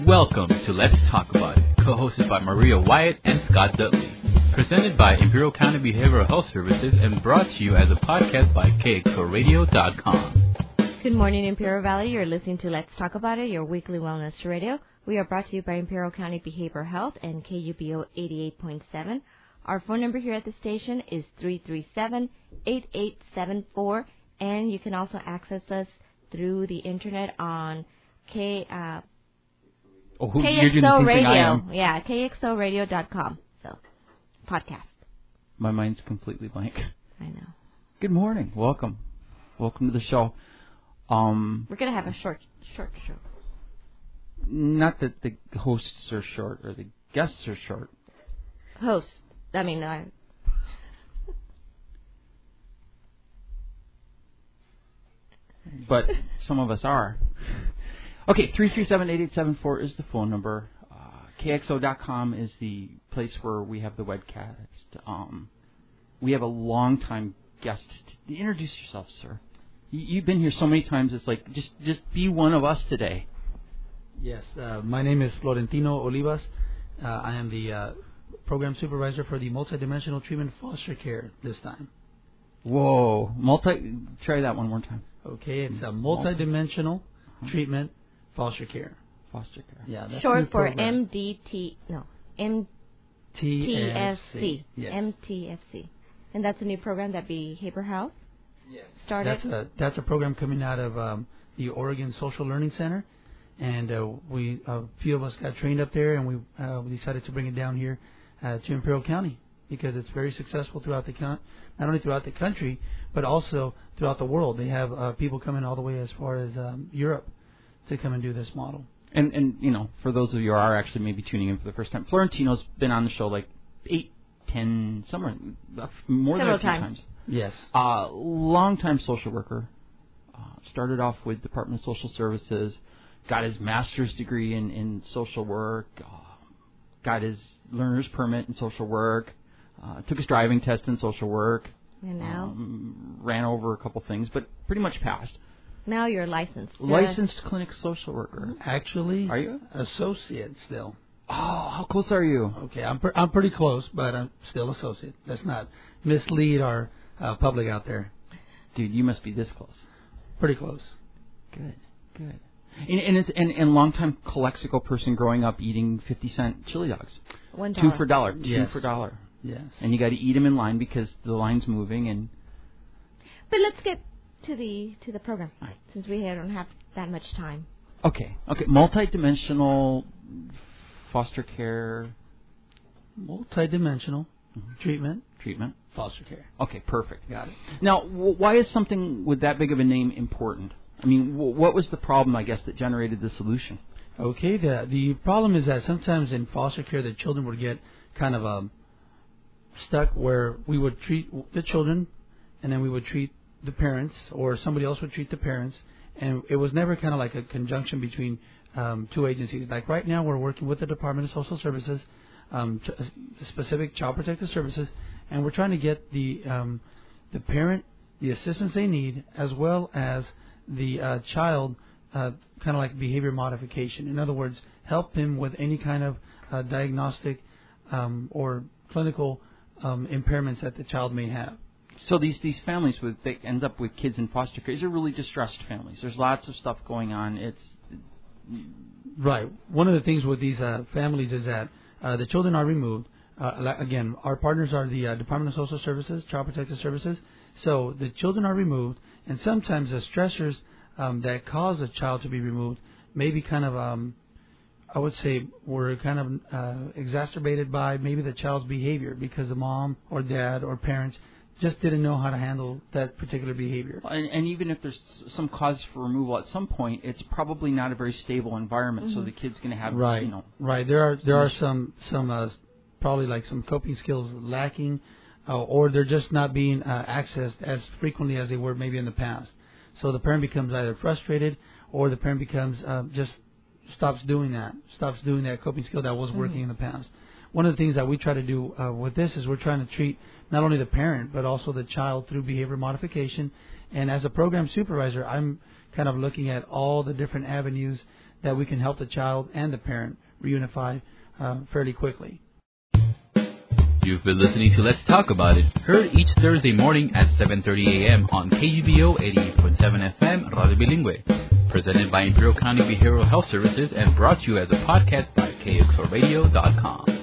Welcome to Let's Talk About It, co-hosted by Maria Wyatt and Scott Dudley. Presented by Imperial County Behavioral Health Services and brought to you as a podcast by KXORadio.com. Good morning, Imperial Valley. You're listening to Let's Talk About It, your weekly wellness radio. We are brought to you by Imperial County Behavioral Health and KUBO 88.7. Our phone number here at the station is 337-8874, and you can also access us through the internet on KXO Radio. Yeah, KXORadio.com. So, podcast. My mind's completely blank. I know. Good morning. Welcome to the show. We're going to have a short show. Not that the hosts are short or the guests are short. But some of us are. Okay, 337-8874 is the phone number. KXO.com is the place where we have the webcast. We have a long-time guest. Introduce yourself, sir. You've been here so many times, it's like, just be one of us today. Yes, my name is Florentino Olivas. I am the program supervisor for the multidimensional treatment foster care this time. Whoa, try that one more time. Okay, it's a multidimensional treatment foster care. Foster care. Yeah, that's short for program. MTFC. Yes. MTFC. And that's a new program that Behavioral Health started? That's a program coming out of the Oregon Social Learning Center. And a few of us got trained up there, and we decided to bring it down here to Imperial County because it's very successful throughout not only throughout the country, but also throughout the world. They have people coming all the way as far as Europe to come and do this model. And you know, for those of you who are actually maybe tuning in for the first time, Florentino's been on the show like 8, 10, somewhere more than a few times. Yes. Long-time social worker. Started off with Department of Social Services. Got his master's degree in social work. Got his learner's permit in social work. Took his driving test in social work. And now? Ran over a couple things, but pretty much passed. Now you're licensed. Licensed clinic social worker. Actually, are you? Associate still. Oh, how close are you? Okay, I'm pretty close, but I'm still associate. Let's not mislead our public out there. Dude, you must be this close. Pretty close. Good. And longtime Calexico person growing up eating 50-cent chili dogs. $1. $2 for $1. Yes. $2 for $1. Yes. And you got to eat them in line because the line's moving. But let's get to the program, right, since we don't have that much time. Okay. Multidimensional foster care. Multidimensional treatment. Foster care. Okay, perfect. Got it. Now, why is something with that big of a name important? I mean, what was the problem, I guess, that generated the solution? Okay, the problem is that sometimes in foster care, the children would get kind of stuck where we would treat the children, and then we would treat the parents, or somebody else would treat the parents, and it was never kind of like a conjunction between two agencies. Like right now, we're working with the Department of Social Services, specific Child Protective Services, and we're trying to get the parent the assistance they need, as well as the child kind of like behavior modification. In other words, help him with any kind of diagnostic or clinical impairments that the child may have. So these families they end up with kids in foster care. These are really distressed families. There's lots of stuff going on. Right. One of the things with these families is that the children are removed. Again, our partners are the Department of Social Services, Child Protective Services. So the children are removed, and sometimes the stressors that cause a child to be removed may be kind of, I would say, were kind of exacerbated by maybe the child's behavior because the mom or dad or parents just didn't know how to handle that particular behavior. And even if there's some cause for removal at some point, it's probably not a very stable environment, so the kid's going to have, Right. There are some probably like some coping skills lacking, or they're just not being accessed as frequently as they were maybe in the past. So the parent becomes either frustrated, or the parent becomes just stops doing that coping skill that was working in the past. One of the things that we try to do with this is we're trying to treat not only the parent but also the child through behavior modification. And as a program supervisor, I'm kind of looking at all the different avenues that we can help the child and the parent reunify fairly quickly. You've been listening to Let's Talk About It, heard each Thursday morning at 7:30 a.m. on KUBO 88.7 FM Radio Bilingüe, presented by Imperial County Behavioral Health Services and brought to you as a podcast by KXORadio.com.